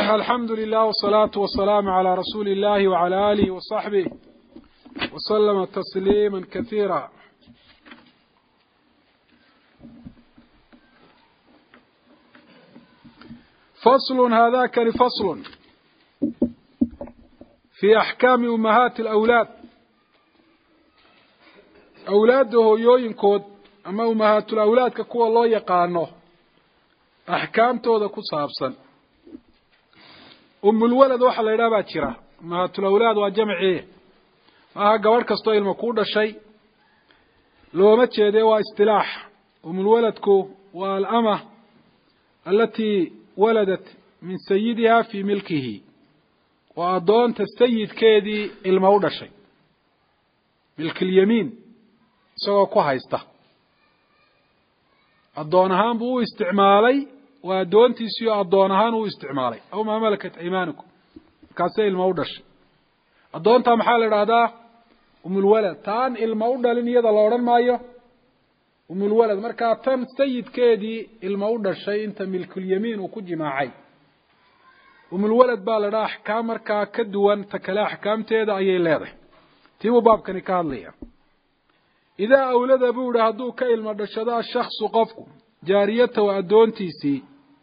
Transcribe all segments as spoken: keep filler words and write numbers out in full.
الحمد لله والصلاة والسلام على رسول الله وعلى آله وصحبه وسلم تسليما كثيرا. فصل هذا كفصل في أحكام أمهات الأولاد. أولاده يوينكود أما أمهات الأولاد ككو الله يقانه أحكام تودا كصابسا. أم الولد وحلا يرابع ترى أمهات الأولاد وجمعيه ما جوار كستوي المكودة شيء لو ما تشهده واستلاح. أم الولد كو والأمة التي ولدت من سيدها في ملكه وأضون تستيد كيدي المودة شيء ملك اليمين سوى كوهايسته أضونهان بو استعمالي وأدون تيسيو أضونهان بو استعمالي أو ما ملكت أيمانكم كاسي المودة شيء أضون تامحال الرادة أم الولد تان المودة لن يدى لورن مايو أم الولد مركا تم سيد كيدي المودة الشيء انت ملك اليمين وكجي معي أم الولد بالرا أحكام مركا كدوان تكلا أحكام تيدا أي ليضه تيمو باب كان يكاد ليا إذا أولد أبوه هدو كيل مردشدا الشخص قفكم جاريته وأدون تيسي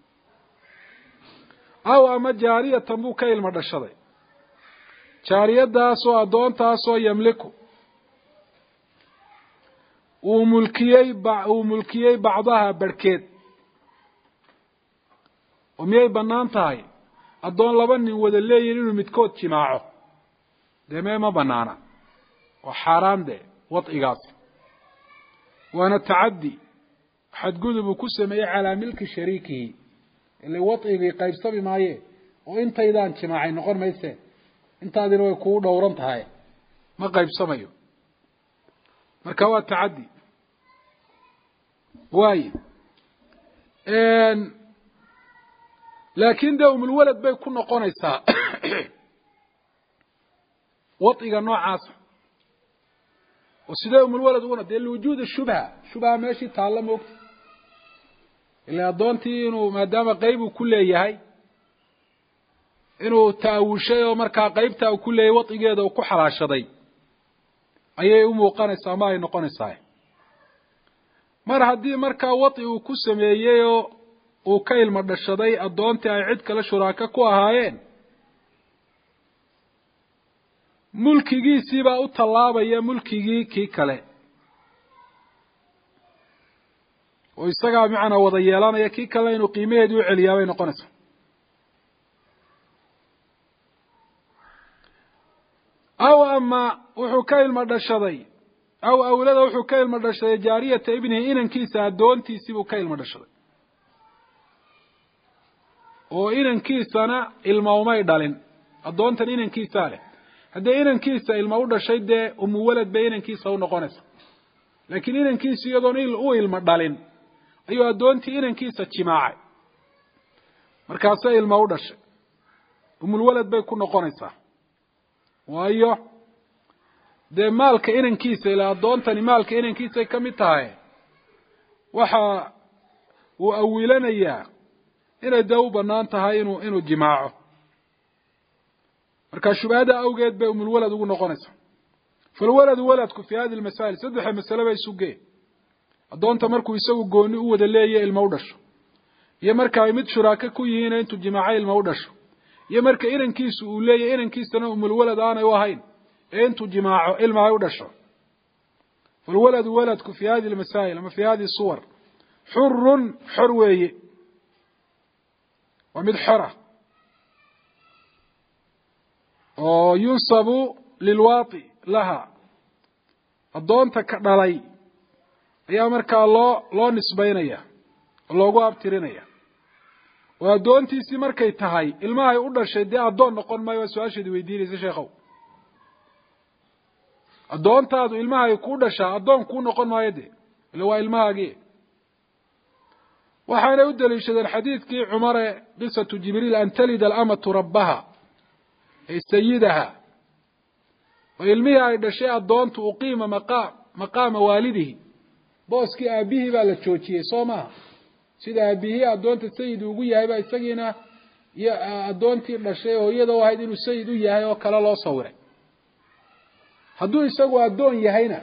أو أما جارية تنبو كيل مردشدا جارية داسو أدون تاسو يملكو وملكيي بع وملكيي بعضها بركيد وميي بنان تاي أدون لبن ودلي إنه متكوت جماعه ده ما بنانا وحرام ده وطئقاس وانا تعدي حد قد بكسمي على ملك شريكه اللي وطئقي قيب سبي معيه وانت إذا انت معي نقول ما يسي انت هذه لو يكون دورنت هاي ما قيب سميه مركوات تعدي واي ان لكن ده أم الولد بيكون قونيسا وطئقا نوع عاصم وسيده أم الولد هنا دي لوجود الشبهة شبهة ماشي تعلم وقت اللي أدونتي إنه ما دام قيبه كله يهي إنه تأول شيء ومركا قيبته كله وطئ جيده وكحل عشدي أيه أمه قانسا ما إنه قانسا مر هدي مركا وطئ وكسم ييه وكيل مرد الشدي أدونتي عيد كلا شراكة كوهاين ملكي سيبا وطلابا يا ملكي كي كله ويسقى معنا وضيالان يا كي كله إنه قيمة دو عليا وإنه قانسا أو أما وحكايل مرد الشدي أو أولاد وحكايل مرد الشدي جارية ابنه إنن كيسا دونتي سيبو كايل مرد الشدي وإنن كيسانا المومي دالين الدونتن إنن كيساله هذا إنن كيسا المودة شيء ده أم ولد بإنن كيسا ونقونس لكن إنن كيسا يدون إل أو المدالين أيوة الدونتي إنن كيسا جماعي مركاسا المودة شيء أم الولد بيكون نقونسا وأيوه ده مالك إنن كيسا إلى الدونتني مالك إنن كيسا كمتاهي وحا وأولنا إياه inay daw banaan tahay inuu inuu jimaaco marka shubada awgeed bay umul walad ugu noqonaysa fal walad waladku fi hadi almasail saddex mas'ala bay sugee adoonta markuu isagu gooni u wada leeyahay ilmo u dhasho iyo marka ay mid shuraaka ku yihiin intuu jimaacay ilmo u dhasho iyo marka inankiisu uu leeyahay inankiisana umul walad aanay u ahayn ee intuu jimaaco ilmo ay u dhasho fal walad waladku fi hadi almasail ama fi hadi suwar hurrun hurweeye ومد حرة وينصب للواطي لها الضون تكدلي يا مركا الله لو نسبينيا لوغو ابترينيا ودونتيسي markay tahay ilmaha u dhashay dee adoon noqon maayo su'aashii weydiinaysa sheekhow adoontaadu ilmaha ku dhashaa adoon ku noqon maayo dee ila waa ilmahaagii وحنا يدل إشهاد الحديث كي عمر قصة جبريل أن تلد الأمة ربها أي سيدها ويلميها إذا شيء الضوان تقيم مقام مقام والده بوس كي أبيه بالتشوتشي صوما سيدا أبيه الضوان تسيد وقوية هيبا يساقينا iyo addoontii dhashay oo iyada u ahayd inuu sayid u yahay oo kale loo sawiray hadduu isagu addoon yahayna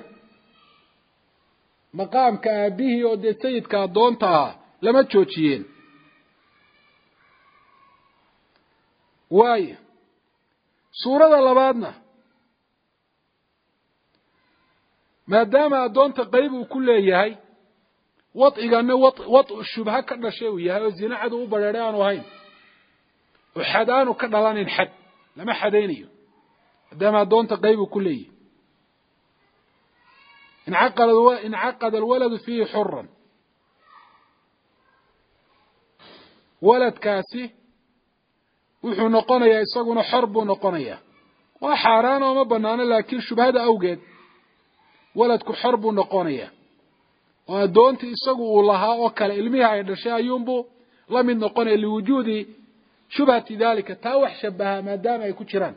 maqaamka aabihii oo dee sayidka addoonta ahaa lama joojiyeen waayo suurada labaadna maadaama addoonta qayb uu ku leeyahay wadcigana wadcu shubha ka dhashay uu yahay oo zina cad u badheedhay aanu ahayn oo xad aanu ka dhalanin xad lama xadaynayo maadaama addoonta qayb uu ku leeyahay incaqad incaqada alwaladu fiihi xuran waladkaasi wuxuu noqonayaa isaguna xor buu noqonayaa waa xaaraan oo ma banaano laakiin shubhada awgeed waladku xor buu noqonayaa oo addoontii isagu uu lahaa oo kale ilmihii ay dhashay ayuunbuu la mid noqonaya liwujuudi shubhati dalika taa wax shabaha maadaama ay ku jiraan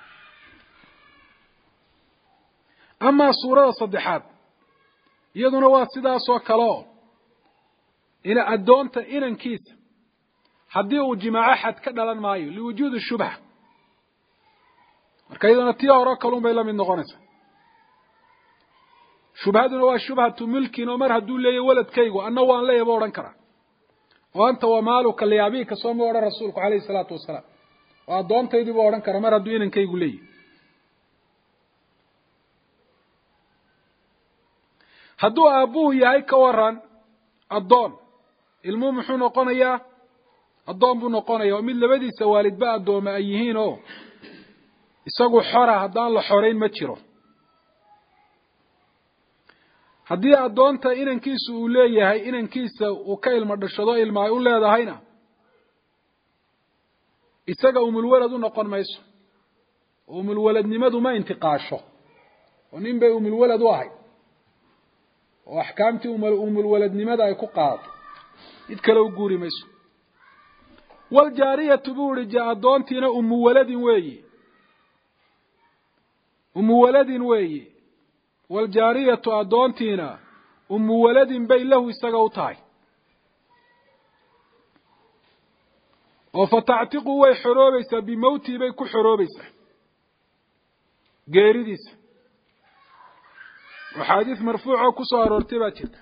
amaa suurada saddexaad iyaduna waa sidaasoo kaleo ina addoonta inankiisa haddii uu jimaaco xad ka dhalan maayo liwujuudi shubha marka iyaduna tii hore kalun bay la mid noqonaysaa shubhaduna waa shubhatu milkin oo mar hadduu leeyahy waladkaygu anna waan leeyahy ba odhan karaa oo anta wamaaluka liabiika soo ma odhan rasuulku calayhi salaatu wasalaam oo addoontaydii buu odhan karaa mar hadduu inankaygu leeyahy hadduu aabbuhu yahay ka waran addoon ilmuhu muxuu noqonayaa addoon buu noqonaya oo mid labadiisa waalidba addooma ay yihiin oo isagu xora haddaan la xorayn ma jiro haddii addoonta inankiisa uu leeyahay inankiisa uu ka ilmo dhashado ilma ay u leedahayna isaga umulwalad u noqon mayso oo umulwaladnimadu ma intiqaasho oo nin bay umulwalad u ahay oo axkaamtii umulwaladnimada ay ku qaadato mid kale u guuri mayso waljaariyatu buu ihi ja addoontiina umuwaladin weeyi umuwaladin weeyi waljaariyatu addoontiina umuwaladin bay lahu isaga u tahay oo fatactiqu way xoroobaysaa bimawtii bay ku xoroobaysaa geeridiisa oo xaadiis marfuucoo ku soo aroortay baa jirta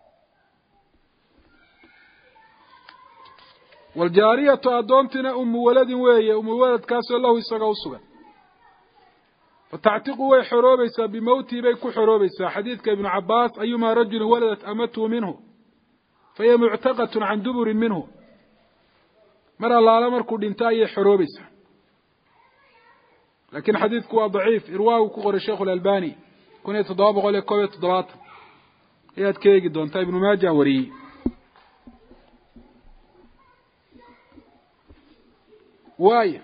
waljaariyatu addoontiina umuwaladin weeye umuwaladkaasoo lahu isaga u sugan fatactiqu way xoroobaysaa bimawtii bay ku xoroobaysaa xadiidka ibnu cabaas ayumaa rajulin waladat amatuhu minhu fahiya muctaqatun can duburin minhu mar allaala markuu dhinto ayay xoroobaysaa laakiin xadiidku waa daciif irwaagu ku qoray sheikhu lalbani kun iyo toddoba boqol iyo koob iyo toddobaatan ayaad ka eegi doontaa ibnu maaja wariyey waayo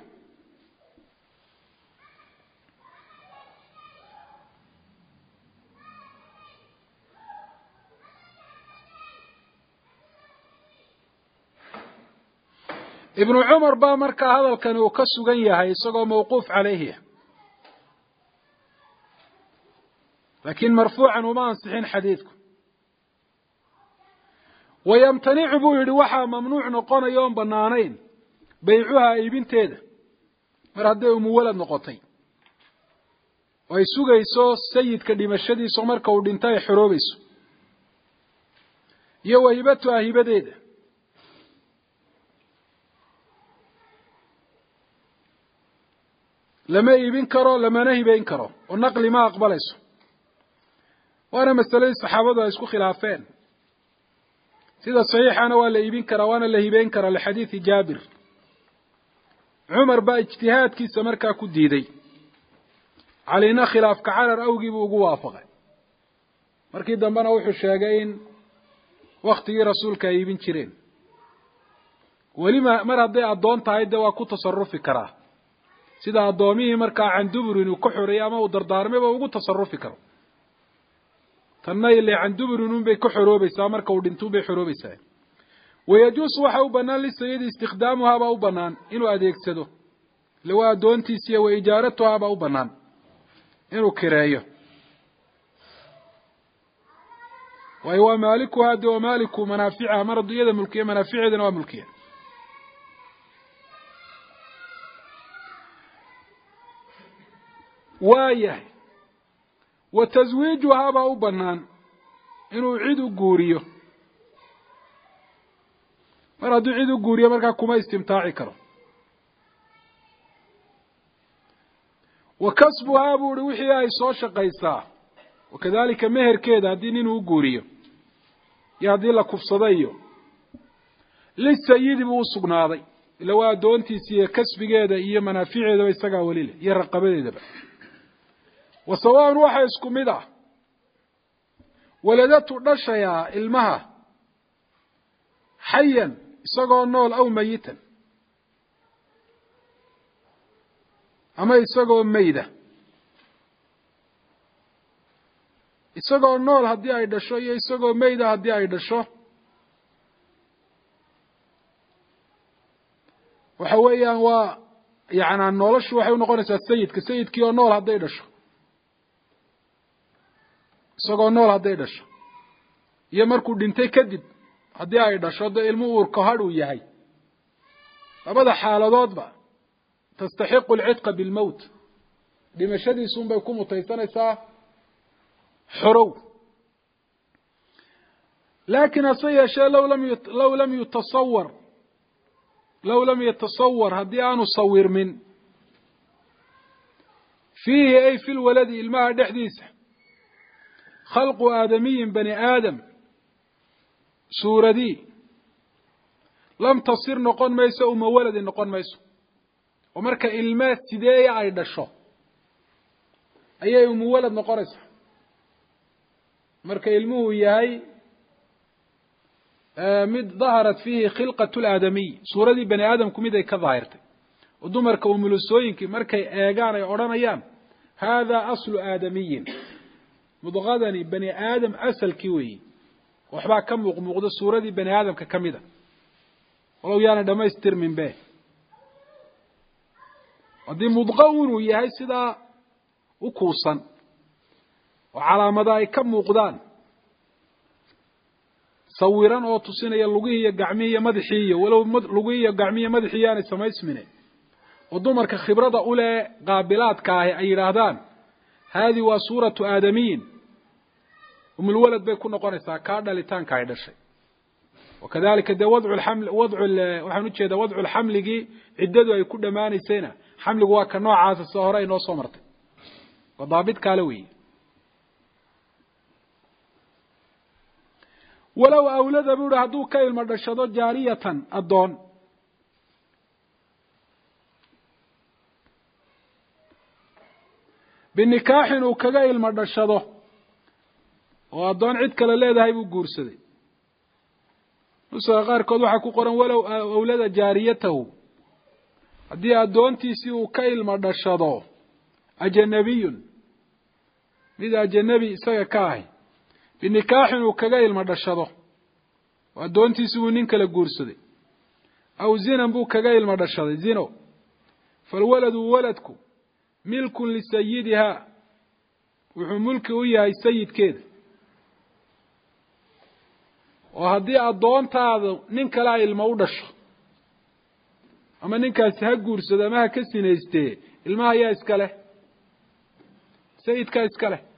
ibnu cumar baa markaa hadalkani uu ka sugan yahay isagoo mawquuf calayhi laakiin marfuucan uma ansixin xadiidku wayamtanicu buu yidhi waxaa mamnuuc noqonaya oon banaanayn baycuhaa iibinteeda mar hadday umuwalad noqotay oo ay sugayso sayidka dhimashadiisa marka uu dhinto ay xoroobayso iyo wahibatuhaa hibadeeda lama iibin karo lamana hibayn karo oo naqli ma aqbalayso waana masaladii saxaabadu ay isku khilaafeen sida saxiixana waa la iibin karaa waana la hibayn karaa lixadiidi jaabir cumar baa ijtihaadkiisa markaa ku diiday calina khilaafka carar awgii buu ugu waafaqay markii dambena wuxuu sheegay in waktigii rasuulka ay iibin jireen welima mar hadday addoon tahay dee waa ku tasarufi karaa sida addoomihii markaa canduburin uu ka xoreeyey ama uu dardaarmayba ugu tasarufi karo tanna ile canduburin un bay ka xoroobaysaa marka uu dhintuun bay xoroobaysaa wayajuusu waxa u banaan lisayidi istikdaamuhaabaa u banaan inuu adeegsado ile waa addoontiisiiyo wa ijaaratuhaabaa u banaan inuu kireeyo waayo waa maalikuhaa de waa maaliku manaaficiha mar hadduu iyada mulkiya manaaficeedana waa mulkiya وايه وتزويجها با بنان inuu cid u guuriyo mar hadduu cid u guuriyo markaa kuma istimtaaci karo wa kasbuhaa buu uhi wixii ay soo shaqaysaa wakadalika meherkeeda haddii nin uu guuriyo iyo haddii la kufsada iyo lisayidi buu u sugnaaday ila waa addoontiisa iyo kasbigeeda iyo manaaficeedaba isagaa weli leh iyo raqabadeedaba wa sawaaun waxa isku mid ah waladatu dhashayaa ilmaha xayan isagoo nool aw mayitan ama isagoo mayda isagoo nool haddii ay dhasho iyo isagoo mayda haddii ay dhasho waxa weeyaan waa yacnaa noloshu waxay unoqonaysaa sayidka sayidkii oo nool hadday dhasho isagoo nool hadday dhasho iyo markuu dhintay kadib haddii ay dhasho dee ilmu uurka hadh uu yahay labada xaaladoodba tastaxiqu alcidqa bilmowt dhimashadiisun bay ku mutaysanaysaa xorow laakiin hase yeeshee low lam low lam yutasawar low lam yatasawar haddii aanu sawirmin fiihi ay fi lwaladi ilmaha dhexdiisa khalqu aadamiyin bani aadam suuradii lam tasir noqon mayso uma waladi noqon mayso oo marka ilmaa sideeya ay dhasho ayay umu walad noqonaysaa marka ilmuhu yahay mid daharat fiihi khilqatu laadamiy suuradii bani aadamku mid ay ka daahirtay oo dumarka umulusooyinkii markay eegaan ay odhanayaan haadaa aslu aadamiyin mudqadani bani aadam asalkii weeyi waxbaa ka muuq muuqdo suuradii bani aadamka ka mida walow yaana dhamaystirmin be haddii mudqa inuu yahay sidaa u kuusan oo calaamada ay ka muuqdaan sawiran oo tusinaya lugihii iyo gacmihii iyo madaxii iyo walow lugihii iyo gacmihii iyo madaxii yaanay samaysmine oo dumarka khibrada u leh qaabilaadka ahi ay yidhaahdaan haadii waa suuratu aadamiyin umulwalad bay ku noqonaysaa kaa dhalitaanka ay dhashay wakadalika dee wadcu lxaml wadcu waxaan ujeedaa wadcu lxamligii ciddadu ay ku dhammaanaysayna xamligu waa ka noocaasa sida hore ay noo soo martay waa daabit kaale weeye walow awlada buu hi hadduu ka ilmo dhashado jaariyatan addoon binikaaxin uu kaga ilmo dhashado oo addoon cid kale leedahay buu guursaday nusaga qaarkood waxaa ku qoran walow awlada jaariyatahu haddii addoontiisii uu ka ilmo dhashado ajanabiyun mid ajanabi isaga ka ahay binikaaxin uu kaga ilmo dhashado oo addoontiisii buu nin kala guursaday aw zinan buu kaga ilmo dhashaday zino falwaladu waladku milkun lisayidihaa wuxuu mulki u yahay sayidkeeda oo haddii addoontaada nin kale ay ilmo u dhasho ama ninkaasi ha guursado ama ha ka sinaystee ilmaha ayaa iska leh sayidkaa iska leh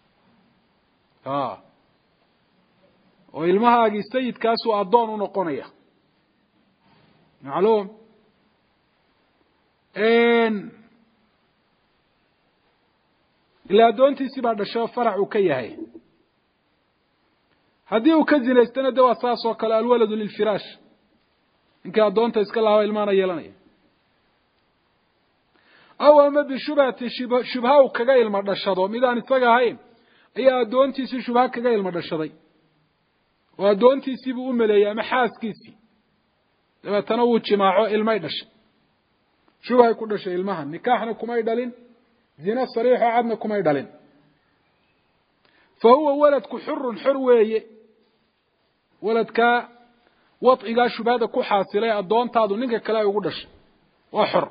a oo ilmahaagii sayidkaasuu addoon u noqonaya macluum ilaa addoontiisii baa dhasho farac uu ka yahay haddii uu ka zinaystana de waa saas oo kale alwaladu lilfiraash ninkii addoonta iska lahaa ilmaana yeelanaya aw ama bishubhatin shubha uu kaga ilmo dhashado midaan isaga ahayn ayaa addoontiisii shubha kaga ilmo dhashaday oo addoontiisii buu u maleeyey ama xaaskiisii dabeetana wuu jimaaco ilmay dhashay shubhay ku dhashay ilmaha nikaaxna kumay dhalin zina sariixoo cadna kumay dhalin fa huwa waladku xurun xor weeye waladkaa wadcigaa shubhada ku xaasilay addoontaadu ninka kale ay ugu dhashay waa xor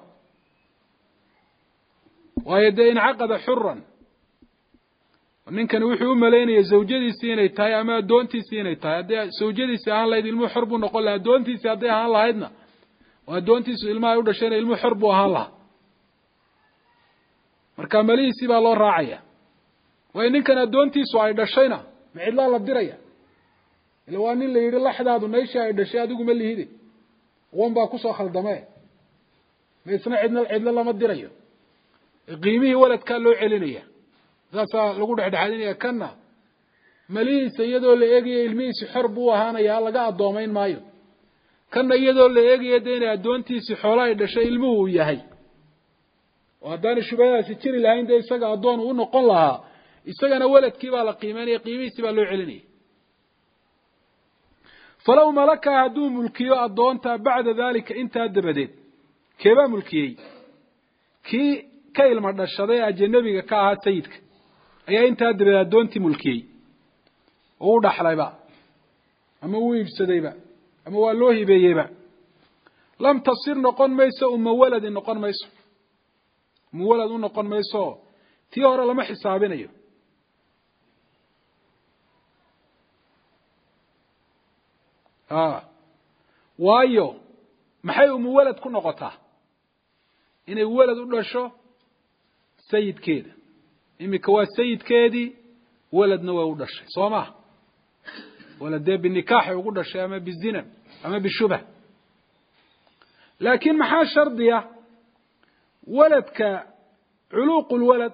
waayo dee incaqada xuran ninkani wuxuu u malaynaya zawjadiisii inay tahay ama addoontiisii inay tahay haddii zawjadiisii ahaan lahayd ilmuhu xor buu noqon lahaa addoontiisii hadday ahaan lahaydna oo addoontiisu ilmaha ay u dhashayna ilmuhu xor buu ahaan lahaa marka malihiisii baa loo raacaya way ninkan adoontiisu ay dhashayna ma cidla la diraya ila waa nin la yiri laxdaadu meesha ay dhashay adigu ma lihide wan baa ku soo khaldamay ma isna cidna cidla lama dirayo qiimihii waladka loo celinaya saasa lagu dhaxdhaxadinaya kana malihiisa iyadoo la eegayo ilmihiisa xor buu ahaanaya laga adoomayn maayo kana iyadoo la eegayo deena adoontiisa xoolaha ay dhashay ilmuhu uu yahay وهذا الشباب سيتشري لهين ده يسقى أدون ونقول لها يسقى أنا ولد كيف على قيماني قيمي سبا له علني فلو ملك عدو ملكي أدون بعد ذلك أنت أدبدت كيف ملكي كي كي المرد الشريعة الجنبي كاها سيدك أي أنت أدبدت أدون ملكي أوضح حلايبا أما هو يفسدي با أما هو الله يبيبا لم تصير نقون ميسا أم ولد نقون ميسا مولد ونقون ميسو تيورا لما حسابينيو اه وايو maxay uu walad ku noqotaa inay walad u dhasho sayidkeeda imika waa sayidkeedii waladna waa u dhashay sooma walad bi nikaax ugu dhashay ama bi zina ama bi shubha laakiin maxaa shardiya ولدك علوق الولد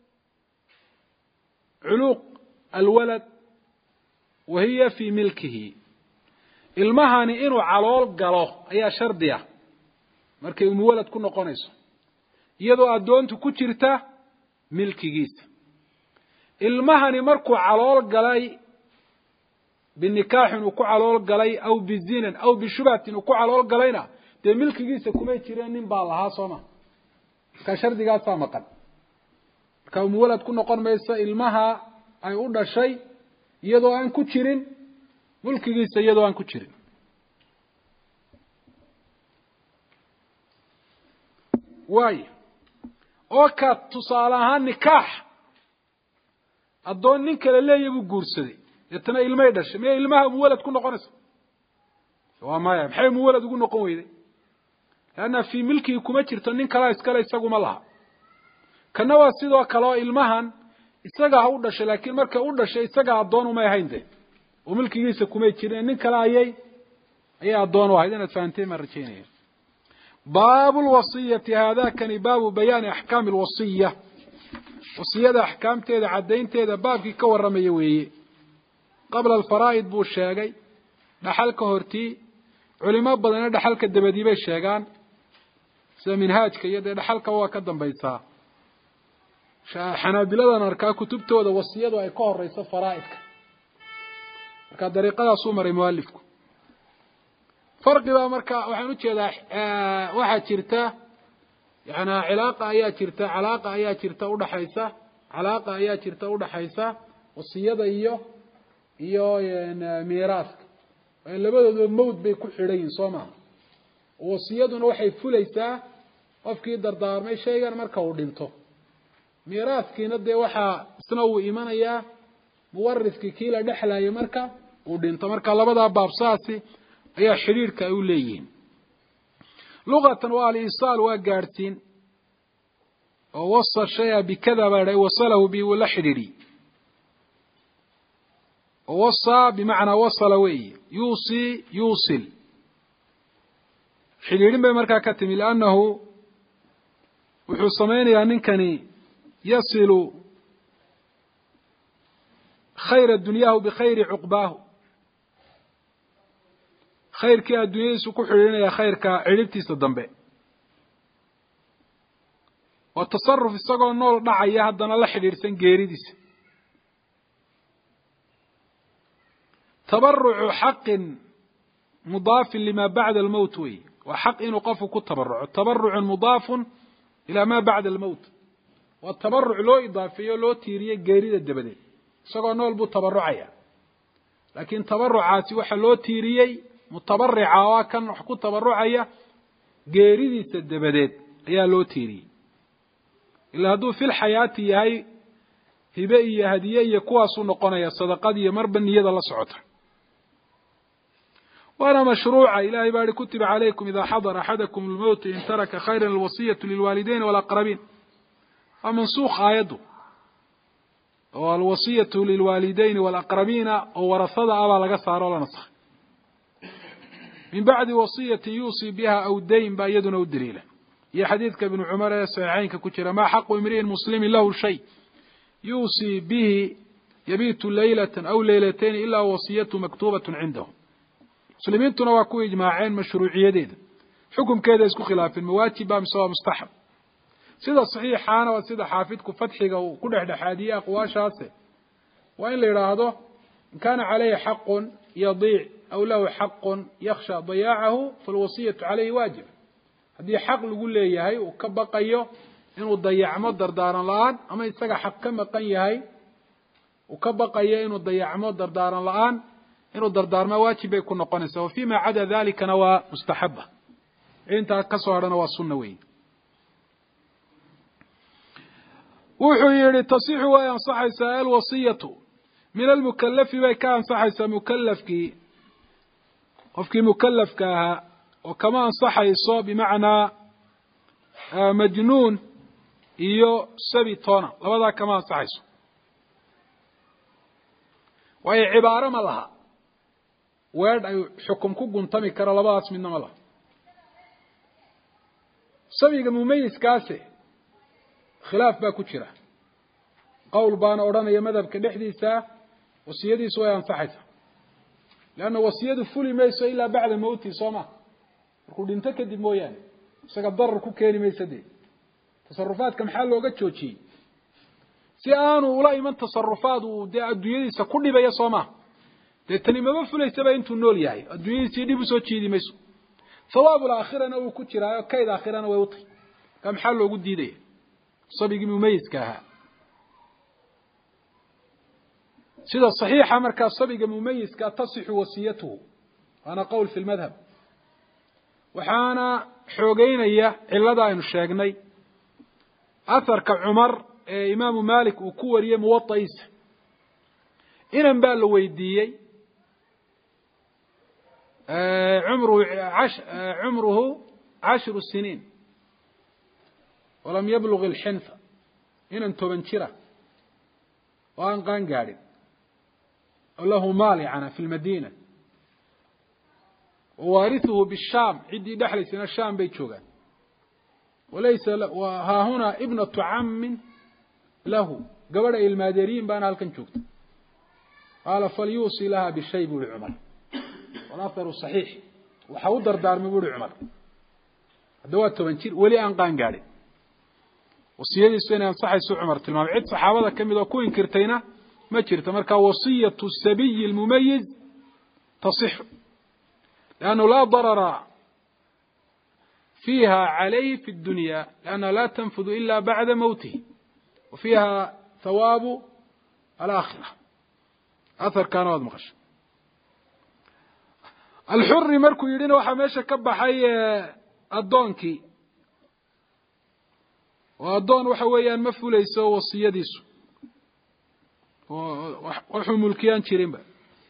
علوق الولد وهي في ملكه المهني إنه علول قاله أي شردية مركي ولد كنا قنيس يدو أدون تكترته ملك جيس المهني مركو علول قلاي بالنكاح وكو علول قلاي أو بالزنا أو بالشبهة وكو علول قلاينا ده ملك جيس كما يترين نبالها صمه كشرديغا سامقن كم ولد كنا قرميسا ilmaha ay u dhashay iyadoo aan ku jirin mulkigiisa iyadoo aan ku jirin way oo ka tusaalahan nikaax adoon nin kale leeyahay guursaday yatana ilmay dhashay ma ilmaha walad ku noqonaysa waa ma yahay maxay walad ugu noqon weyday لأن في ملكي كما جرتنين كلا إسكالا إساقو مالها كنا واسيدوا كلا إلمهان إساقا هودا شي لكن مركا هودا شي إساقا أدونو ما يهين ده وملكي جيسا كما جرتنين كلا أيي أيي أدونو هايدين أتفانتين مرتين باب الوصية هذا كان باب بيان أحكام الوصية وصية أحكام تيدا عدين تيدا باب كي كور رميوي قبل الفرائض بو الشاقي نحل كهورتي علماء بدنا دحل كدبدي bay sheegan sida minhaajka iyo dhaxalka waa ka dambaysaa xanaabiladan arkaa kutubtooda wasiyadu ay ka horeyso faraa'idka marka dariiqada soo maray muallifku farqiga marka waxaan u jeedaa waxa jirta yana cilaaqa ayaa jirta cilaaqa ayaa jirta u dhaxaysa cilaaqa ayaa jirta u dhaxaysa wasiyada iyo iyo miiraaska labadoodu mawd bay ku xidhayn Soomaa wasiyaduna waxay fulaysaa qofkii dardaarmay shaygan marka uu dhinto miiraaskiina de waxa isna uu imanaya muwarriskii kii la dhaxlayo marka uu dhinto marka labada baabsaasi ayaa xiriirka ay u leeyihiin luqatan waa al-isaal waa gaartiin oo wasa shay'a bikada baa wasalahu bi wala xiriiri ووصى بمعنى وصل وي يوصي يوصل حليلين بمركا كتم لأنه وحصمين يعني كان يصل خير الدنيا بخير عقباه خير كي الدنيا سكو حليلين يا خير كعلبتي صدنبه والتصرف الصقر النور دعا هدنا الله حليل سن جيريديس تبرع حق مضاف لما بعد الموت وي وحق إنه قفك التبرع التبرع مضاف إلى ما بعد الموت والتبرع له إضافية له تيرية جريدة الدبدين سقوا نول بو تبرعية لكن تبرعاتي وحا له تيرية متبرعة وكان حكو تبرعية جريدة الدبدين هي له تيرية إلا هدو في الحياة هي هبائية هدية كواس نقنية صدقات مربن يد الله سعوتها وأنا مشروع إلهي بارك كتب عليكم إذا حضر أحدكم الموت إن ترك خيرا الوصية للوالدين والأقربين ومنسوخ آياته والوصية للوالدين والأقربين وورثة أبا لغا صار ولا نسخ من بعد وصية يوصي بها أو دين بأيدنا والدليل يا حديثك ابن عمر سعينك كتير ما حق امرئ مسلم له شيء يوصي به يبيت ليلة أو ليلتين إلا وصيته مكتوبة عنده مسلمين تنواكو إجماعين مشروعية ديدا حكم كذا يسكو خلاف المواجب مسوى مستحب سيدا صحيح أنا وسيدا حافظك فتحك وكل إحدى حادية أقواش هاسي وإن ليراهده إن كان عليه حق يضيع أو له حق يخشى ضياعه فالوصية عليه واجب هذه حق يقول لي هاي وكبقيه إنه ضيع مدر دارا الآن أما يستقى حق كما قيه هاي وكبقيه إنه ضيع مدر دارا الآن إنه دردار ما واجب يكون قنسه وفيما عدا ذلك نوى مستحبة إنت كسر نوى السنوي وحيري تصيح وينصح سائل وصية من المكلف بكان صح مكلف كي وفي مكلف كها وكمان صح يصاب بمعنى مجنون iyo sabi toona labada kama saxayso way cibaaro ma laha weed ay xukum ku guntami kara labadaas midna ma laha sabiga mumayyiskaasi khilaaf baa ku jira qowl baana oranaya madhabka dhexdiisa wasiyadiisu way ansaxaysa laana wasiyadu fuli mayso ila bacda mawti sooma markuu dhinto kadib mooyaan isaga darar ku keeni maysadii تصرفات كم حال لوجت شوشي سيان ولا يمن تصرفات ودي الدنيا سكوني بيا صوما تتني ما بفلي سبا انتو نول ياي الدنيا سيدي بسوتشي دي مسو ثواب الآخرة أنا وكتير كيد آخرة أنا ويوطي كم حال لوجت دي دي صبي مميز كها سيدا الصحيح أمر كصبي مميز كتصح وصيته أنا قول في المذهب وحانا حوجين إياه إلا داين الشاقني أثر كعمر إمام مالك وكوري موطئيس إن بال ويديي عمره عش عمره عشر سنين ولم يبلغ الحنفة إن أنتو بنشرة وأن قان قارب له مالعنا في المدينة ووارثه بالشام عدي دحل سنة الشام بيتشوغان وليس وها هنا ابنة عم له قبل المادرين بان هالكنشوكت قال فليوصي لها بالشيء بول عمر والأثر صحيح وحاودر دار مبول عمر دوات تبنشير ولي أن قان قاري وصيادي السنة صحي سو عمر تلمام عد صحابة كم إذا كوين كرتينا ما كرت مركا وصية السبي المميز تصح لأنه لا ضرر فيها عليه في الدنيا لأنها لا تنفذ إلا بعد موته وفيها ثواب الآخرة أثر كان هذا مغش الحر مركو يرين وحماشة كبا حي الدونكي والدون وحويا مفهول يسوى وصياديسو وحو ملكيان شيرين بقى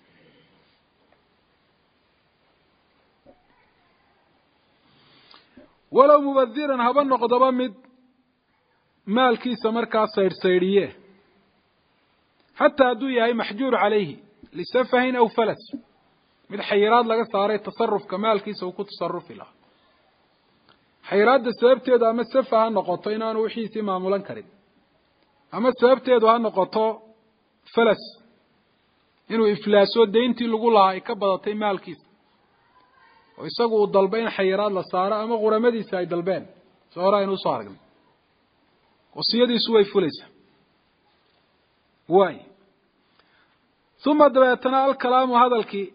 ولو مبذرا هبن نقضبا مد مال كيس مركا صير سيريه حتى هدو ياهي محجور عليه لسفه أو فلس من حيرات لغا صاري تصرف كمال كيس وكو تصرف له حيرات دا سببتي دا أما السفه نقطو إنان وحيسي معمولا كريم أما السببتي دا نقطو فلس إنو إفلاسو دينتي لغولها إكبضتي مال كيس ويساقوا الضلبين حيرات لصارة أما غرمدي سايد البين سورا إنو صارقن وصيدي سوي فلسة واي ثم دبيتنا الكلام هذا الكي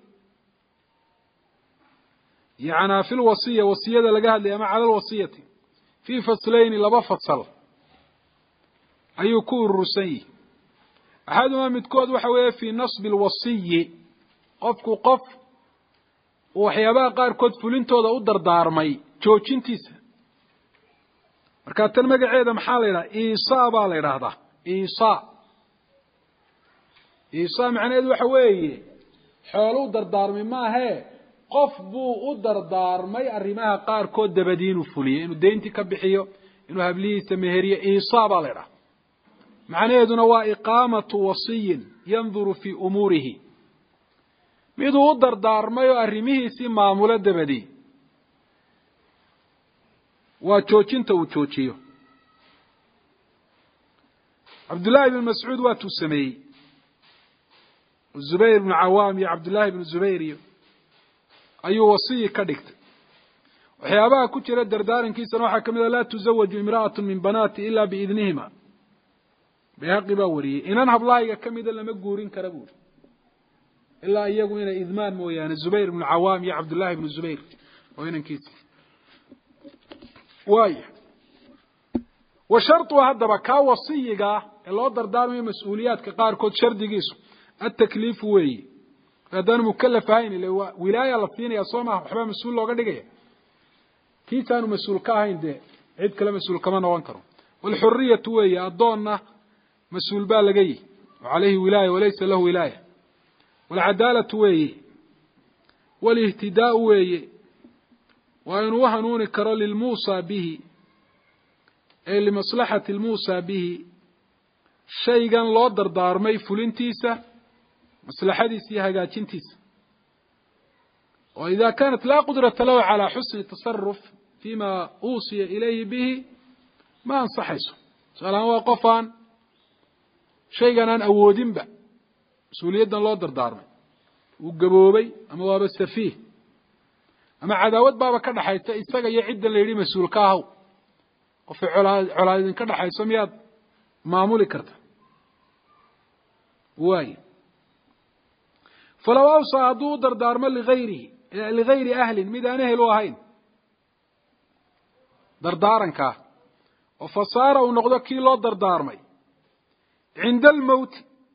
يعني في الوصية وصية لقاها اللي أما على الوصية في فصلين لبا فصل أيكون الرسي أحدهما متكود وحوية في نصب الوصي قفك قف وحيابا قار كود فلنتودا u dardaarmay joojintiisa marka tan magaceeda maxaa la yiraahdaa Isa baa la yiraahdaa Isa Isa macnaheedu waxa weeye xoolo u dardaarmay ma aha qof buu u dardaarmay arrimaha qaar kood dabadiin u fuliyay inuu deynti ka bixiyo إنه هبليه سمهرية إيصابة لنا معنى يدنا وإقامة وصي ينظر في أموره ميدو أدر دار ما يؤرميه سي معمولة دبدي وتوچين تو توچيو عبد الله بن مسعود واتو سمي الزبير بن عوام يا عبد الله بن الزبير أي وصي كدكت وحيابها كتير الدردار كيسا نوحا كمدا لا تزوج امرأة من بنات إلا بإذنهما بهاقي باوري إنان هبلايقا كمدا لما قورين كربور إلا أن يقوم إلى إذمان مويان الزبير بن العوام يا عبد الله بن الزبير وإنان كيسا واي وشرطها هذا بكا وصيقا اللي أدر دار من مسؤوليات كقار كود شرد قيسو التكليف وي هذا مكلف هين اللي هو ولاية لطينة يا صومة حبا مسؤول لو قد قيه كي كانوا مسؤول كاهين ده عيد كلام مسؤول كمان وانكروا والحرية وي الضونة مسؤول بالغيه وعليه ولاية وليس له ولاية والعدالة وي والاهتداء وي وأن وهنون كرا للموصى به أي لمصلحة الموصى به شيئا لا دردار ما يفلنتيسا مصلحة ديسي هجاتينتيسا وإذا كانت لا قدرة له على حسن التصرف فيما أوصي إليه به ما أنصحيسه سألا وقفان شيئا أن أودين بأ مسؤولية لا دردار ما وقبوبي أما وابس فيه أما عداوات بابا كده حيث إستغى يعد اللي يري مسؤول كاهو وفي علايدين كده حيث سمياد معمولي كرته واي فلو أوصى عدو دردار ما لغيره لغير أهل ميدانه الوهين دردارا كاه وفصار ونقضى كيلو دردار مي عند الموت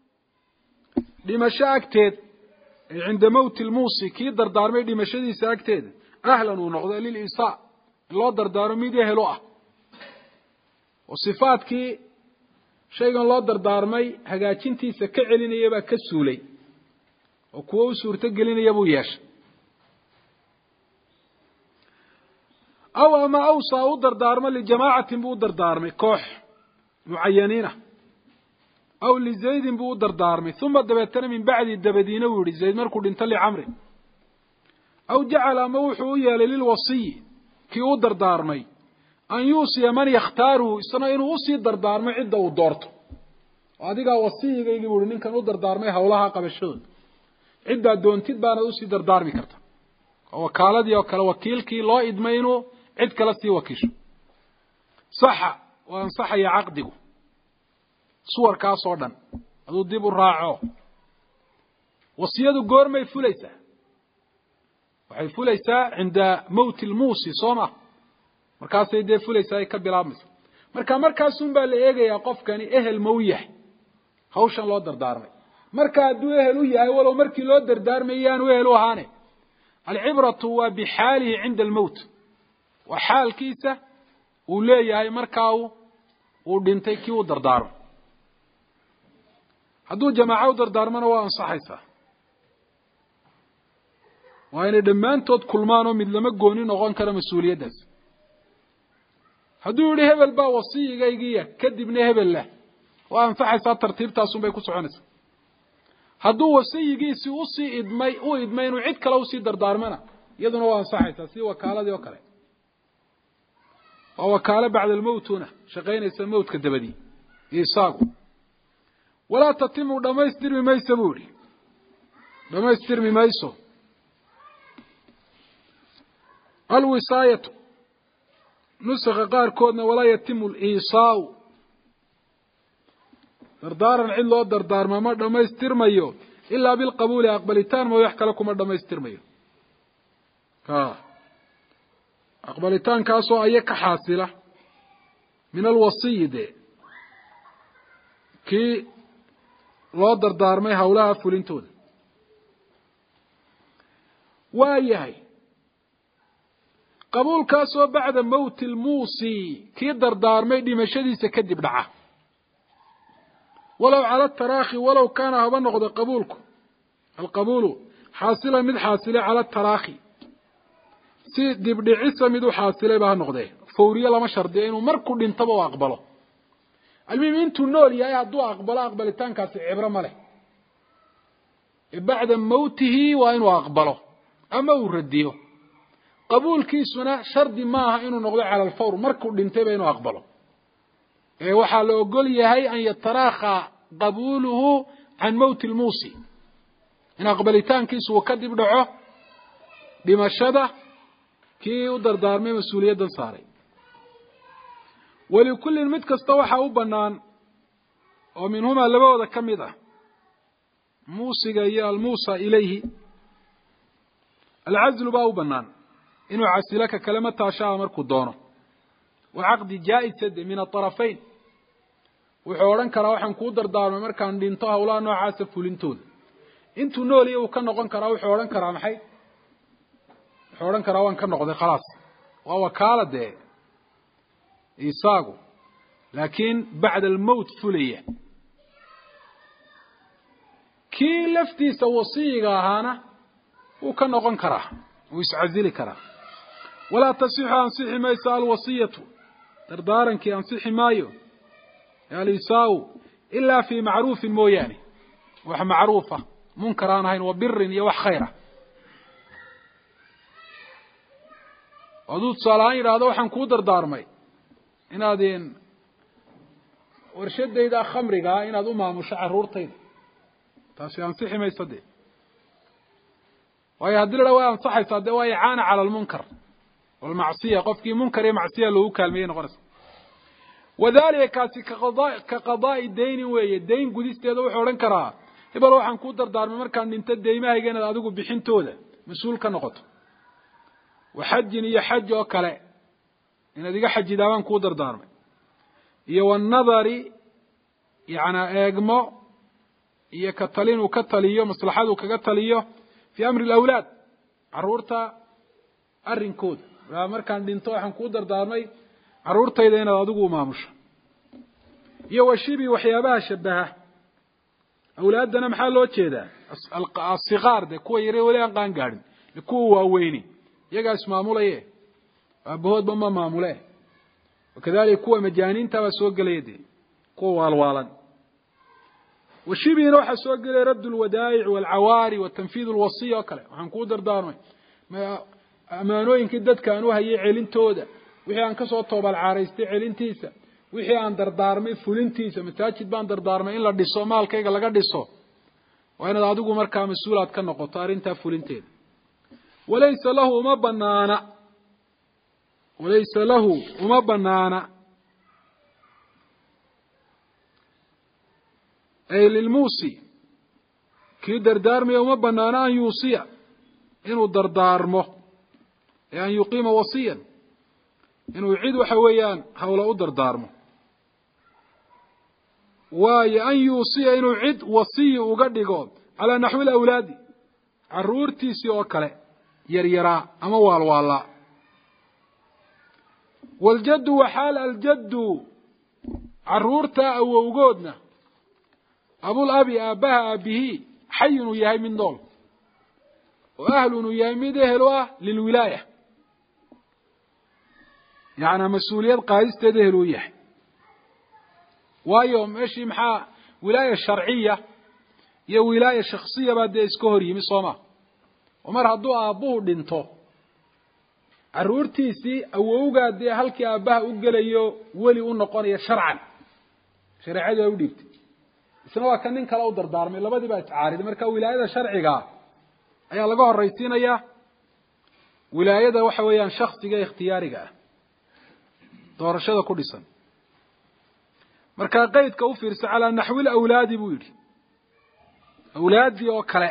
لمشا أكتد عند موت الموصي كي دردار مي لمشا دي سأكتد أهلا ونقضى للإيصاء الله دردار مي ديه لوه وصفات كي شيئا الله دردار مي هجاجنتي سكعلين يبا كسولي وكوو سورتقلين يبو ياش أو أما أوصى أودر دارما لجماعة بودر دارمي كوح معينين أو لزيد بودر دارمي ثم دبتنا من بعد الدبدين وري زيد مركو دنتلي عمري أو جعل موحويا للوصي كي أودر دارمي أن يوصي من يختاره السنة إنه أوصي در دارمي عدة ودورته وهذه وصي يقول إن كان أودر دارمي هولها قبل الشغل عدة دون تدبان أوصي در دارمي كرتا وكالة دي وكالة وكيلكي لا إدمينه عد كلاستي وكيش صح وانصح يعقده صور كاسودن هذو ديبو راعو وصيده غورما يفليسا waxay fulaysaa cinda mawt almuusi sooma markaas ay de fulaysaa ay ka bilaabmayso marka markaas un baa la eegayaa qofkani ehel mawiyah hawshan loo dardaarmay marka haduu ehel u yahay walow markii loo dardaarmayaan uu ehel u ahaane العبرة وبحاله عند الموت وحال كيسة وليه مركاو ودنتي كيو دردار هدو جماعة دردار من هو أنصحيسا وإن دمان تود كلمانو من لما قوني نغان كرا مسؤولية داس هدو لي هبل با وصي جايجية كدبني هبل له وأنصحيسا ترتيب تاسون بيكو سعونس هدو وصي جيسي وصي إدمي أو إدمين وعد كلا وصي دردار منا يدنا وأنصحيسا سي وكالة دي وكالة ووكالة بعد الموت هنا شقين يسمى الموت كدبدي يساقوا ولا تتم لما يسترمي ما يسبوري لما يسترمي ما يسو الوصاية نسخ قار كودنا ولا يتم الإيصاء دردارا علو دردار ما مر لما يسترميو إلا بالقبول أقبلتان ما يحكى لكم مر لما يسترميو ها أقبلتان كاسو أيك حاصلة من الوصي دي كي loo dardaarmay hawlaha fulintooda waayahay qabuulkaas oo bacda mawt almuusi kii dardaarmay dhimashadiisa kadib dhaca walaw ala taraakhi walaw kana haba noqdo qabuulku alqabuulu xaasila mid xaasila ala taraakhi si dib dhicisa mid u xaasilay baa noqday fawriye lama shardiyo inuu markuu dhintaba u aqbalo almuhim intuu nool yahay hadduu aqbalo aqbalitaankaasi cibro ma leh bacda mawtihi waa inuu aqbalo ama uu radiyo qabuulkiisuna shardi maaha inuu noqdo cala alfawr markuu dhintayba inuu aqbalo ee waxaa la ogol yahay an yataraakha qabuuluhu can mawti lmuusi in aqbalitaankiisu uu kadib dhaco dhimashada kii u dardaarmay mas-uuliyaddan saaray walikullin mid kasta waxaa u bannaan oo minhumaa labadooda ka mid ah muusiga iyo almuusa ilayhi alcazlu baa u bannaan inuu casilo ka kale mataa shaa markuu doono wa caqdi jaa-isade min aطarafayn wuxuu odhan karaa waxaan kuu dardaarmay markaan dhinto hawlaha noocaasa fulintooda intuu nooliya uu ka noqon karaa wuxuu odhan karaa maxay wuxuu odhan karaa waan ka noqday khalaas waa wakaala dee isaagu laakiin bacda almowt fulaya kii laftiisa wasiyiga ahaana wuu ka noqon karaa wuu iscazili karaa walaa tasixu ansixi mayso alwasiyatu dardaarankii ansixi maayo alisaau ilaa fii macruufin mooyaane wax macruufa munkar aan ahayn wa birin iyo wax khayra aduu tusaalahaan yidhaahdo waxaan kuu dardaarmay inaadin warshadayda khamrigaa inaad u maamusho caruurtayda taasi ansixi mayso dee waayo haddii la dhaa way ansaxaysaa dee waa icaana cala almunkar walmacsiya qofkii munkar iyo macsiya loogu kaalmeeyey noqonaysa wadalika kaasi ka qadaa'i daynin weeye dayn gudisteeda wuxuu odhan karaa hebel waxaan kuu dardaarmay markaan dhinto daymahayga inaad adigu bixintooda mas-uul ka noqoto waxajin iyo xaj oo kale inaad iga xajidaa baan kuu dardaarmay iyo wanadari yanaa eegmo iyo ka talin uu ka taliyo maslaxadu kaga taliyo fii amri alawlaad caruurta arrinkooda markaan dhinto waxaan kuu dardaarmay caruurtayda inaad adigu maamusho iyo washibi waxyaabaha shabaha awlaaddana maxaa loo jeedaa asikaar de kuwa yare weli aan qaan gaadhin kuwa waaweyni iyagaa ismaamulaye aabahoodba ma maamule wakadalika kuwa majaaniinta baa soo gelaya dee kuwa waalwaalan washibina waxaa soo gelaya radd lwadaa'ic walcawaari watanfiid lwasiya oo kale waxaan kuu dardaarmay amaanooyinkii dadka aan u hayay celintooda wixii aan kasoo toobal caaraystay celintiisa wixii aan dardaarmay fulintiisa masaajid baan dardaarmay in la dhiso maalkayga laga dhiso waa inaad adigu markaa mas-uulaad ka noqoto arrintaa fulinteeda walaysa lahu uma banaana walaysa lahu uma banaana ay lilmuusi kii dardaarmaya uma banaana an yuusiya inuu dardaarmo ee an yuqiima wasiyan inuu cid waxa weeyaan hawla u dardaarmo waayo an yuusiya inuu cid wasiyi uga dhigo calaa naxwi lawlaadi caruurtiisii oo kale yaryaraa ama waalwaalaa waljaddu waxaal aljaddu caruurta awowgoodna abul abi aabbaha aabihii xayun uu yahay mid nool oo ahlun uu yahay mid ehel u ah lilwilaaya yacnaa mas-uuliyad qaadisteeda ehel uu yahay waayo meeshii maxaa wilaaya sharciya iyo wilaaya shaksiya baa dee iska hor yimi sooma oo mar hadduu aabbuhu dhinto caruurtiisii awowgaa dee halkii aabbaha u gelayo weli u noqonaya sharcan shareecadu ay u dhiibtay isna waa ka nin kale u dardaarmay labadii baa iscaariday marka wilaayada sharciga ayaa laga horraysiinayaa wilaayada waxa weeyaan shaksiga ikhtiyaariga ah doorashada ku dhisan markaa qaydka u fiirsa calaa naxwi lawlaadi buu yidhi awlaaddii oo kale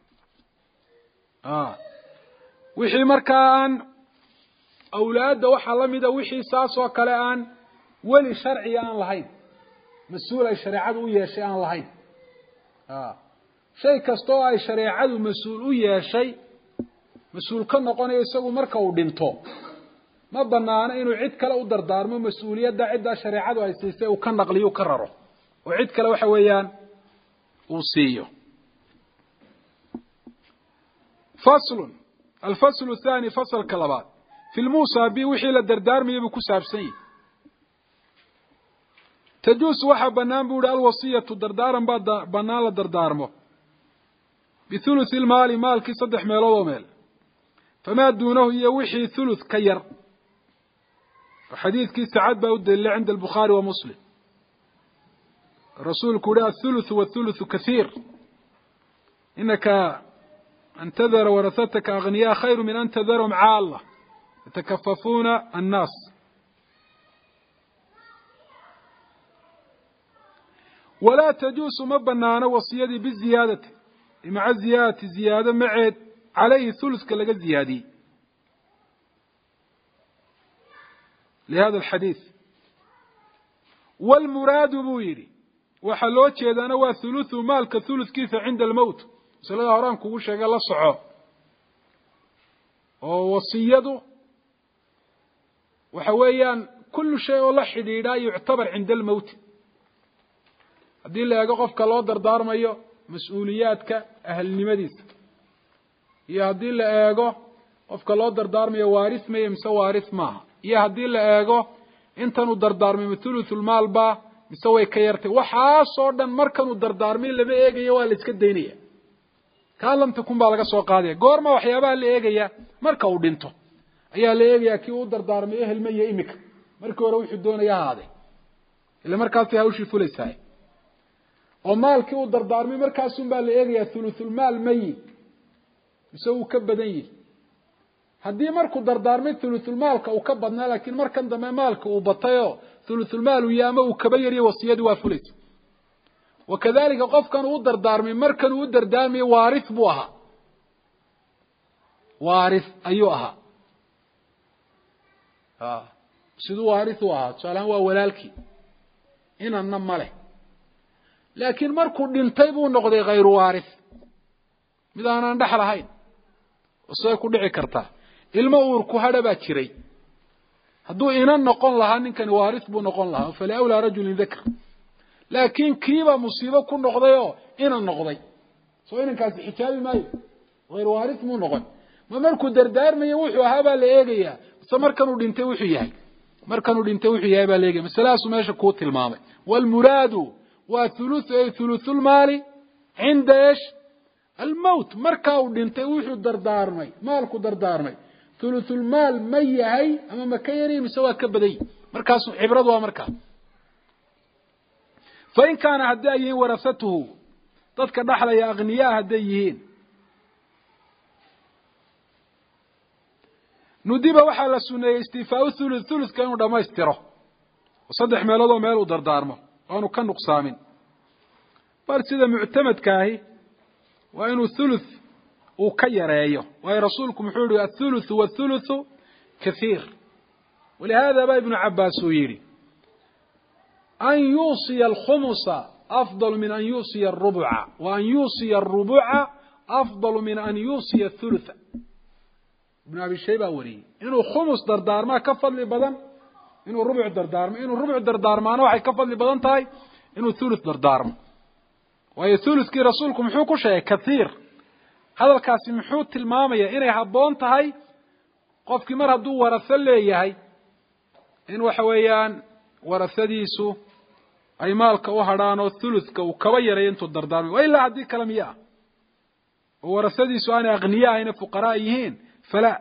wixii markaa aan awlaadda waxaa la mida wixii saas oo kale aan weli sharciga aan lahayn mas-uul ay shareecadu u yeeshay aan lahayn shay kasta oo ay shareecadu mas-uul u yeeshay mas-uul ka noqonayo isagu marka uu dhinto ma banaano inuu cid kale u dardaarmo mas-uuliyadda ciddaa shareecadu ay siisay uu ka naqliyo u ka raro oo cid kale waxa weeyaan uu siiyo faslun alfaslu thani fasalka labaad في الموسى بي وحي للدردار ميبو كساب سيد تجوز وحا بنان بوري الوصية دردارا بنان للدردار مو بثلث المال مال كي صدح ميلو ميل فما دونه هي وحي ثلث كير وحديث كي سعد باود اللي عند البخاري ومسلم الرسول كودا الثلث والثلث كثير إنك أن تذر ورثتك أغنياء خير من أن تذرهم عالة يتكففون الناس. ولا تجوز مبنانا وصيدي بالزيادة مع الزيادة زيادة معد عليه ثلث كاللقى الزيادي لهذا الحديث. والمراد بويري وحلوتش إذا نوى ثلث مالك ثلث كيف عند الموت سلام أوران كوش قال الله صعو ووصيده وحويان كل شيء والله حديدا يعتبر عند الموت هدي اللي يقف كالله دردار مايو مسؤولياتك أهل نمديس يا هدي اللي يقف قف كالله دردار مايو وارث ما يمسى وارث معها يا هدي اللي يقف انت نو دردار مايو ثلث المال با مسوي كيرتي وحا صوردن مركنو دردار مايو لما ايقيا والي اسك الدينية كان لم تكن بالغا سو قاديه goorma waxyaabaha la eegaya marka uu dhinto ayaa la eegaya kii uu dardaarmay ehel meeyo imika markii hore wuxuu doonaya haade ila markaas ay hawshii fulaysaa oo maalkii uu dardaarmay markaas uu baa la eegaya thuluthul maal meey isoo ka badan yahay hadii markuu dardaarmay thuluthul maalka uu ka badnaa laakiin markan dambe maalka uu batayo thuluthul maal uu yaama uu kaba yariyo wasiyadu waa fulaysaa وكذلك قف كان ودر دارمي مركن ودر دارمي وارث بوها وارث أيها ها سيدو وارث وها سلام وولالكي إن النم له لكن مركو دينتيبو نقضي غير وارث ماذا أنا ندحل هاي وسيكون دعي كرتا المؤور كهذا باكري هدو إن نقول لها إن كان وارث بو نقول لها فلا أولى رجل ذكر لكن كيبا مصيبة كن نقضيه إنا النقضي سوى إنا كاسي حجابي ماي غير وارث مو نقضي ما مركو دردار ما يوحوا هابا لإيقيا بس مركنوا دينتي وحياي مركنوا دينتي وحياي با لإيقيا مسلاسو ماشا كوت المامي والمراد وثلث أي ثلث المال عند إيش الموت مركاو دينتي وحوا دردار ماي مالكو دردار ماي ثلث المال مي هاي أما مكيري مسوا كبدي مركاسو عبرضوا مركا فإن كان هدايين ورثته تذك دحل يا أغنياء هدايين نديب وحال السنة استيفاء الثلث ثلث كانوا دما يستره وصدح ميلادو ميلو دردارمه وانو كان نقصامين فارسيدا معتمد كاهي وانو الثلث وكيريه وهي رسولكم حولي الثلث والثلث كثير ولهذا بقى ابن عباس ويري أن يوصي الخمس أفضل من أن يوصي الربع وأن يوصي الربع أفضل من أن يوصي الثلث ابن أبي الشيبة وري إنه خمس دردار ما كفل لي بدن إنه ربع دردار ما إنه ربع دردار ما نوعي كفل لي بدن تاي إنه ثلث دردار ما وهي ثلث كي رسولكم حوكو شيء كثير هذا الكاسم حوت المامية إنه حبون تاي قف كمر هدو ورث لي يهي إنه حويان ورثديسو أي مالك وهرانو الثلث وكبير ينتو الدردار وإلا هذه كلامية ورثديسو أنا أغنياء هنا فقرائيين فلا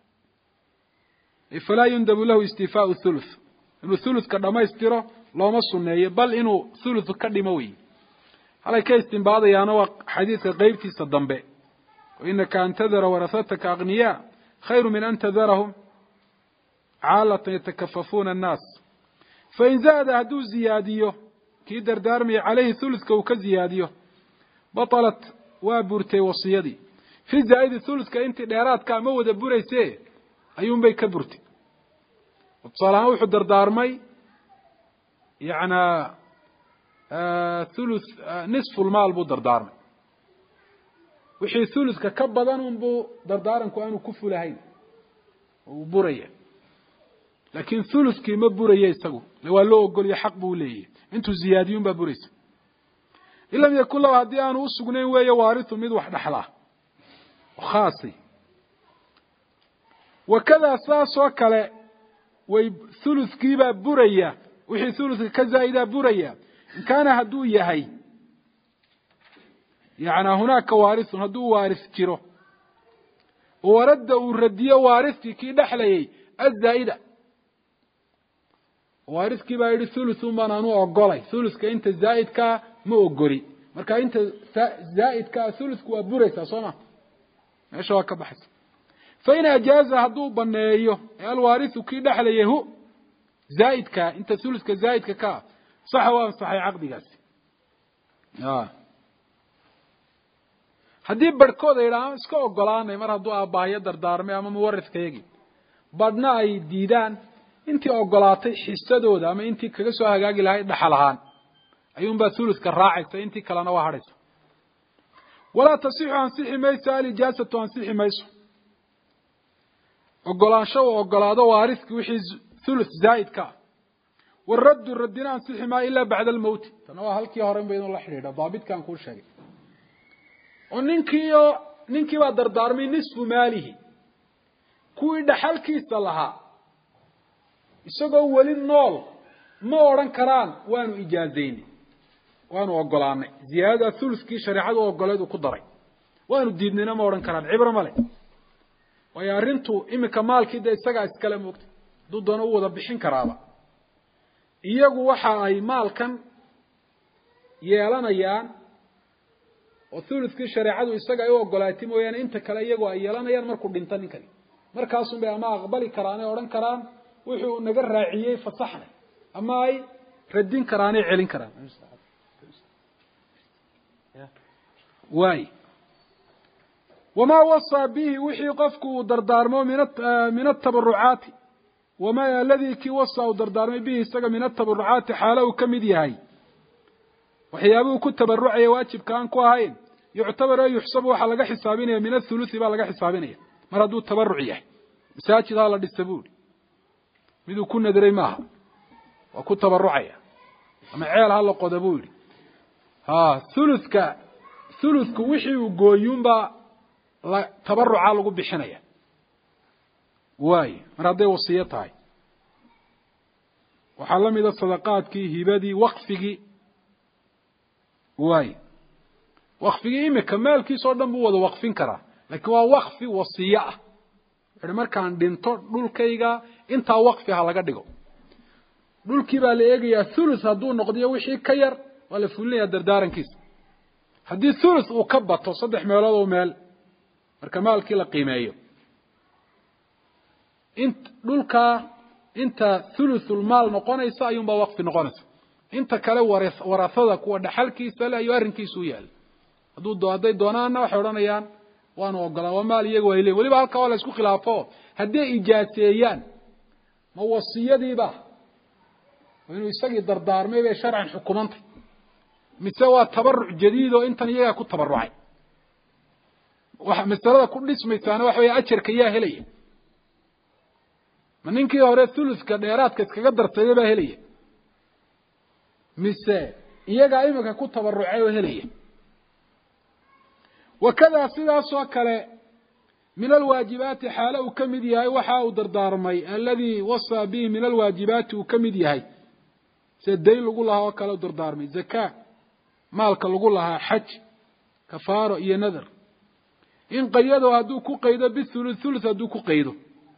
فلا يندب له استيفاء الثلث إنه الثلث كدما يستره لو مصنع بل إنه ثلث كدموي على كي استنباض يانو حديث غيبتي صدنبه وإنك أن تذر ورثتك أغنياء خير من أن تذرهم عالة يتكففون الناس فإن زاد هدو زياديه كي دردارمي عليه ثلث كوك زياديه بطلت وابرتي وصيدي في زائد ثلث كأنت ديرات كامودة بريسي أيوم بي كبرتي وبصالها وحو دردارمي يعني آه ثلث آه نصف المال بو دردارمي وحي ثلث ككبضان بو دردارن كوانو كفو لهين وبريه لكن ثلث كي ما بريه يسقو لو لو قول يحق بوليه انتو زياديون ببريس إن لم يكن له هدي أن أسقنين ويا وارث ميد واحد حلا وخاصي وكذا ساس وكله وثلث كيبا بريا وحي ثلث كذا إذا بريا إن كان هدو يهي يعني هناك وارث هدو وارث جيرو ورد ورديه وارثي كي دحلي الزائدة وارث كيبا يدي ثلث ما نانو أقولي ثلث كأنت زائد كا مو أقولي مركا أنت زائد كا ثلث كوا بريسا صنع إيش هو كبحث فإن أجاز هدو بنيه الوارث كي دحليه زائد كا أنت ثلث كزائد كا صح وان صحيح عقدي قاسي آه haddii barhkood ay idhahaan iska ogolaanay mar hadduu aabbahayo dardaarmay ama muwarridka yagi badhna ay diidaan intii ogolaatay xisadooda ama intii kaga soo hagaagi lahayd dhaxal ahaan ayuunbaa thuluthka raacaysa intii kalena waa hadhaysa walaa tasixu ansixi mayso alijaasatu ansixi mayso ogolaansho uu ogolaado waaridki wixii thuluth zaa'idka ah waraddu raddina ansixi maayo ilaa bacda almowti tana waa halkii hore inba inuu la xidhiidha daabitkaan kuu sheegay oo ninkiiyo ninkii baa dardaarmay nisfu maalihi kuwii dhaxalkiisa lahaa isagoo weli nool ma odhan karaan waanu ijaazaynay waanu ogolaanay ziyaadada thuluthkii shareecadu ogoleed uu ku daray waanu diidnayna ma odhan karaan cibro male waayo arrintu iminka maalkii dee isagaa iskale moogtay hadduu doono u wada bixin karaaba iyagu waxa ay maalkan yeelanayaan oo thuluthkii shareecadu isaga ay u ogolaatay mooyaane inta kale iyagu ay yeelanayaan markuu dhinto ninkani markaasun bay ama aqbali karaan ay odhan karaan wuxuu naga raaciyey fasaxna ama ay radin karaan ay celin karaan waay وما وصى به وحي قفكو دردارمو من من التبرعات وما الذي كي وصى دردارمو به استغى من التبرعات حاله كميد يحي وحيابه كتبرعي واجب كان كو هين يعتبر يحسب waxa laga xisaabinaya min الثلث ba laga xisaabinaya mar haduu tabarruciya masaajid la dhisabuul miduu ku nadiray maaha waa ku tabarrucaya ama ceel hal qodabuul ha thuluthka thuluthku wixii uu gooyunba la tabarruca lagu bixinaya waay mar haday wasiyo tahay waxa la mid ah sadaqaadkii hibadii waqfigii واي وقفي إمك مالكي صدام بوض وقفين كرا لكن هو وقفي وصية يعني مركان دينتو دول كيغا انتا وقفي هلا قدقو دول كيبا ليغي يا ثلث هدو نقضية وحي كير ولا فولي دردارن كيس هدي ثلث وكبط وصدح ميلاد ومال مركا مالكي لقيمة انت دول كا انت ثلث المال نقونيسا يوم با وقفي نقونيسا inta kale warasada kuwa dhaxalkiisa la iyo arinkiisu yaal haduu dooday doonaana wax oranayaan waanu ogolaa waa maal iyagu ay leeyihiin waliba halka wala isku khilaafo hadii ijaaseeyaan ma wasiyadiiba inuu isagii dardaarmay bay sharcan xukumantay mise waa tabarruc jadiid oo intan iyaga ku tabarrucay waxa masalada ku dhismaysaana wax way ajarka yaa helaya ma ninkii hore thuluthka dheeraadka iskaga dartay baa helaya mise iyaga imika ku tabarrucay oo helaya wakada sidaas oo kale min alwaajibaat xaala uu kamid yahay waxa uu dardaarmay alladhi wasa bi min alwaajibaat uu kamid yahay saday lagu lahaa kala dardaarmay zakaa maalka lagu lahaa xaj kafaaro iyo nadar in qayado haduu ku qaydo bithuluth thuluth haduu ku qaydo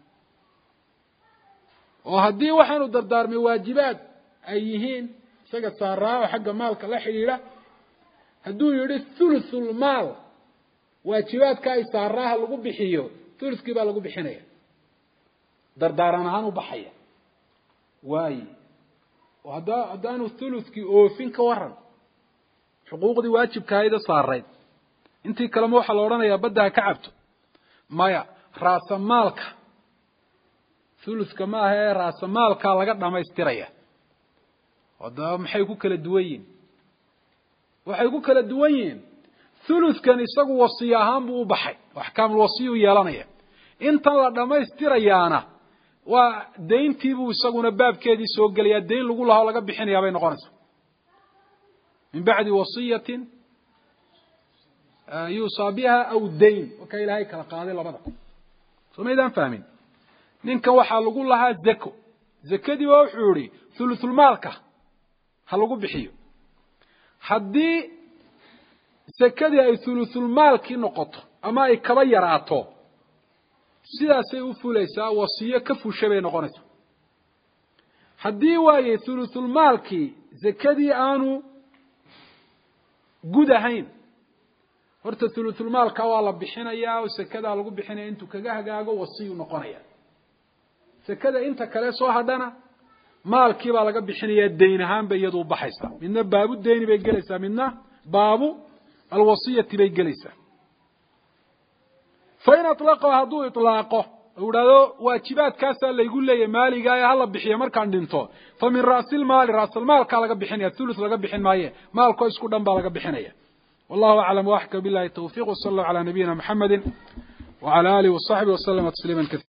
oo hadii waxaanu dardaarmay waajibaad ay yihiin isaga saaraa xagga maalka la xiriira haduu yiri thuluthul maal waajibaadka ay saaraa lagu bixiyo thuluthkii baa lagu bixinaya dardaaran ahaan u baxaya waay wada adaanu thuluthkii oofin ka waran xuquuqdii waajibka ayda saareed intii kale waxa la oranayaa badda ka cabto maya raasa maalka thuluthka ma aha raasa maalka laga dhameystiraya wada maxay ku kala duwan yihiin waxay ku kala duwan yihiin thuluthkan isagu wasiyo ahaan buu u baxay ahkaam wasiyo yeelanaya inta la dhameystirayaana waa deyntii buu isaguna baabkeedii soo galaya deyn lagu lahaa laga bixinayaa bay noqonaysaa min bacdi wasiyatin yuusa biha aw deyn waka ilaahay kala qaaday labada somaydaan fahmin ninkan waxaa lagu lahaa zako zakadii waa wuxuu yidhi thuluthulmaalka ha lagu bixiyo haddii zakadii ay thuluthulmaalkii noqoto ama ay kaba yaraato sidaasay u fulaysaa wasiyo ka fushay bay noqonaysaa haddii waayey thuluthulmaalkii zakadii aanu gud ahayn horta thuluthulmaalka waa la bixinayaa oo sakadaa lagu bixinaya intuu kaga hagaago wasiyu noqonaya sakada inta kale soo hadhana maalkii baa laga bixinayaa dayn ahaan bay iyadu u baxaysaa midna baabu dayni bay gelaysaa midna baabu alwasiyati bay gelaysaa fain aطlaqo hadduu iطlaaqo u idhahdo waajibaadkaasaa laygu leeyahy maaligaa ee hala bixiya markaan dhinto fa min ra'silmaali ra'salmaalkaa laga bixinaya thuluth laga bixin maaye maalkoo isku dhan baa laga bixinaya wallahu aclam waxka billahi tawfiq wsala allahu calaa nabiyina muxamedi wacala alihi wasaxbihi waslama tasliima kaira